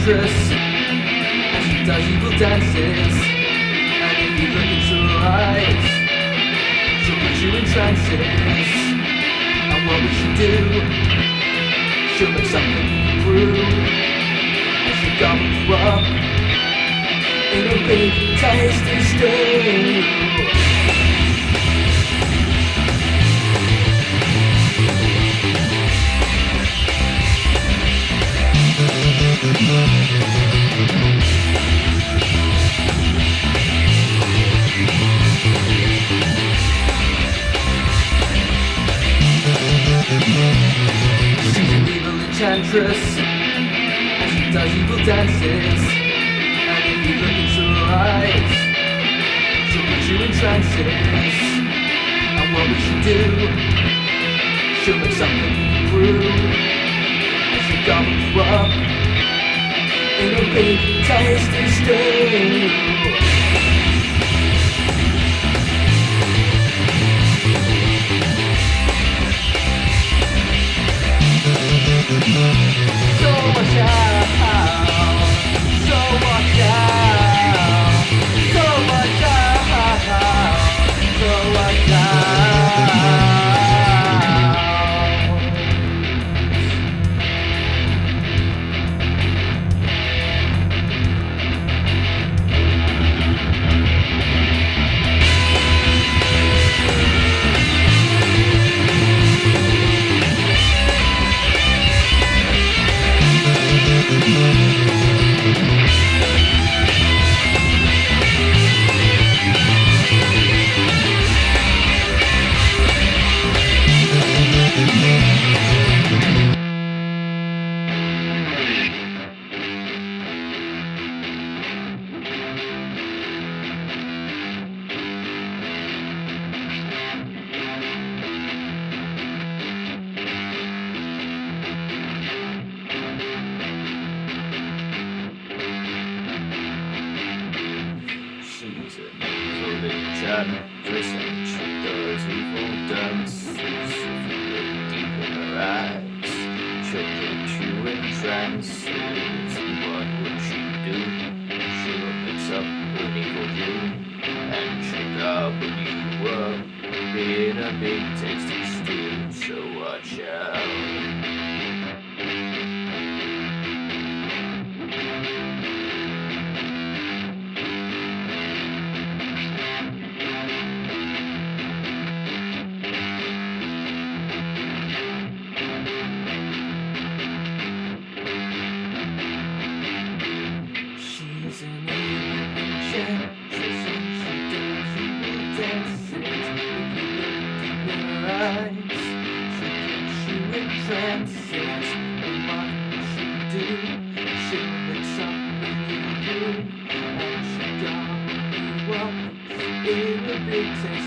enchantress, and she does evil dances. And if you look into her eyes, she'll put you in trances. And what will she do? She'll make something brew, and she'll gobble you up in a big tasty stew. She's an evil enchantress, and she does evil dances. And if you look into her eyes, she'll put you in trances. And what will she do? She'll make something brew, and she'll gobble you up in a big tasty stew. So watch out, so watch out, so watch out, so watch out. She's an evil enchantress, and she does evil dances. If you look deep in her eyes, she'll put you in trances. What would she do? She'll mix up an evil brew, and she'll gobble you up in a big tasty stew. So watch out. She's an evil enchantress, and she does evil dances. If you look deep in her eyes, she'll put you in trances. And what will she do? She'll mix up an evil brew, and she'll gobble you up in a big taste.